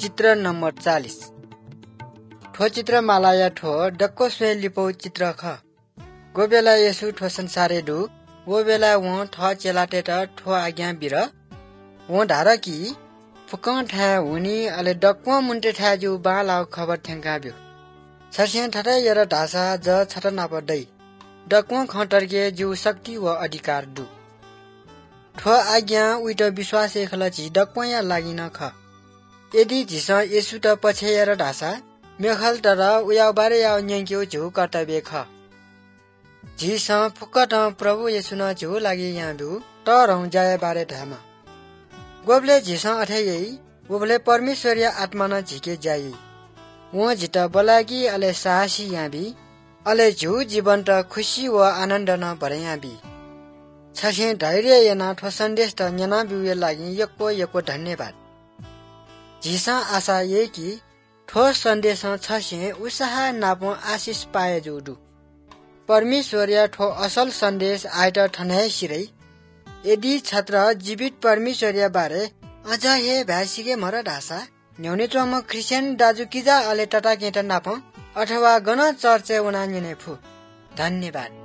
चित्र नम्बर 40 ठो चित्र मालाया ठो डक्को स्वे लिपौ चित्र ख गोबेला येसु ठो संसारे दु वो बेला वो थ चेलाटेट ठो आज्ञा बिर वो धार कि फुकं ठा हुनी अले डक्को मुन्टे ठा जु बालाउ खबर थ्यांका ब्यो सरसें ठटा यर ढासा ज छट नापदै डक्को खटरके जु शक्ति व अधिकार दु ठो आज्ञा उइट विश्वास खलची डक्कोया लागिन ख यदि झिस येसु त पछेयर ढासा मेखल तर उयाउ बारे याउ न्यंक्यौ झु कर्तव्य ख झिस फुक्कट प्रभु येसु न झु लागि यहाँ दु तरौ जाय बारे धामा गोबले झिस अठेयै गोबले परमेश्वरीय आत्मा न झिके जाई वो झिट बलागी अले साहसी यहाँ बि अले झु जीवन त खुशी व आनन्द न भरे यहाँ बि छसे धैर्य यना ठो सन्देश त न्यना बिउए लागि यको धन्यवाद झिसा आशा ये कि ठोस सन्देश छसे उत्साह नापो आशिष पाए जुडु परमेश्वरीय ठो असल सन्देश आइट ठनै सिरै यदि छत्र जीवित परमेश्वरीय बारे अझ हे भ्यासिके मर ढासा न्यौनेत्वम क्रिस्चियन दाजु किजा अले टटा केटा नाप अथवा गण चर्चे उना निने फु धन्यवाद।